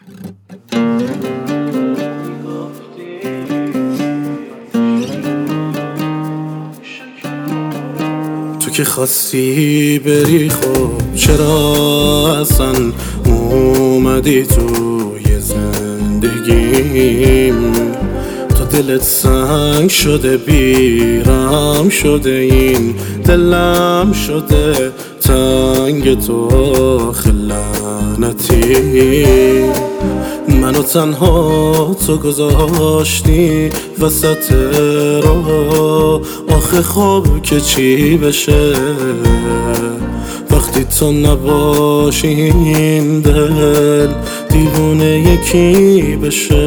تو که خواستی بری خب چرا اصلا اومدی توی زندگیم؟ تو دلت سنگ شده بیرم شده این دلم شده تنگ تو خلانتی منو تنها تو گذاشتی وسط راه آخه خوب که چی بشه وقتی تو نباشی این دل دیوونه یکی بشه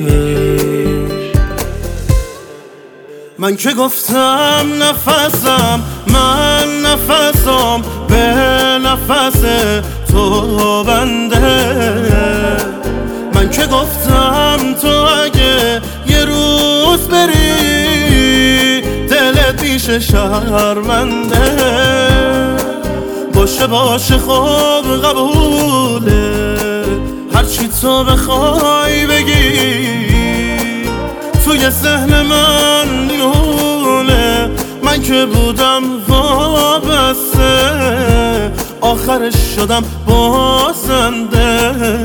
من که گفتم نفسم من نفسم به نفس تو بنده من که گفتم تو اگه یه روز بری دلت میشه شرمنده باشه خوب قبوله هرچی تو بخوای بگی توی ذهن من میمونه من که بودم وابسته آخرش شدم بازنده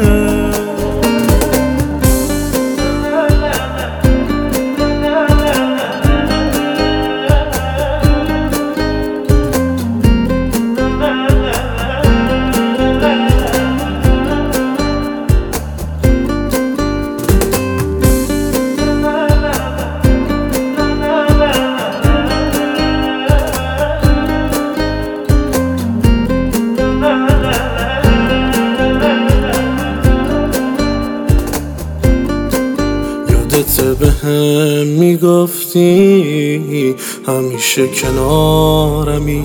یادت بهم میگفتی همیشه کنارمی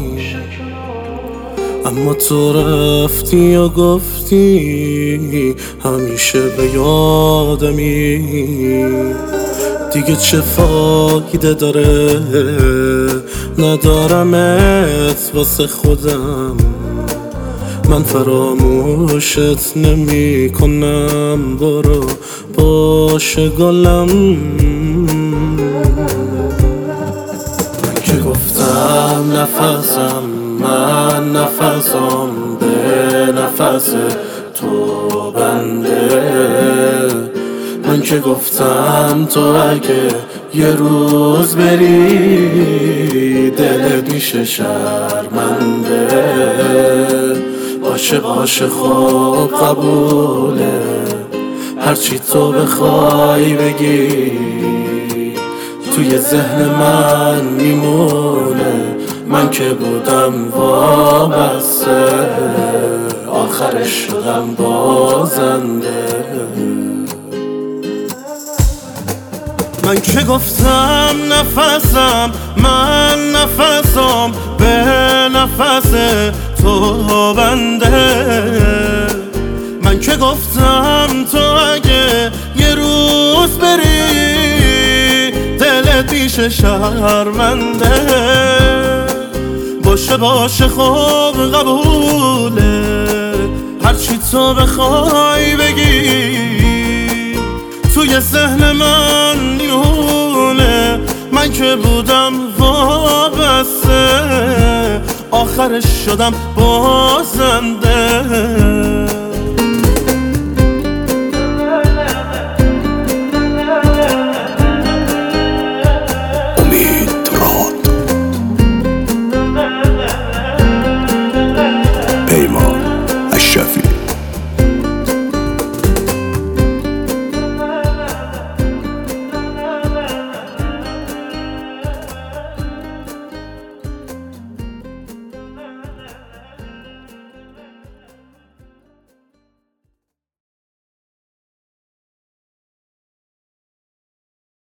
اما تو رفتی و گفتی همیشه به یادمی دیگه چه فایده داره ندارمت واسه خودم من فراموشت نمی کنم برو باشه گلم من که گفتم نفسم من نفسم به نفس تو بنده من که گفتم تو اگه یه روز بری دلت میشه شرمنده باشه خوب قبوله هرچی تو بخوای بگی توی ذهن من میمونه من که بودم وابسته آخرش شدم بازنده من که گفتم نفسم من نفسم به نفس تو بنده من که گفتم تو اگه یه روز بری دلت میشه شرمنده باشه خوب قبوله هرچی تو بخوای بگی توی ذهن من میمونه من که بودم وابسته آخرش شدم بازنده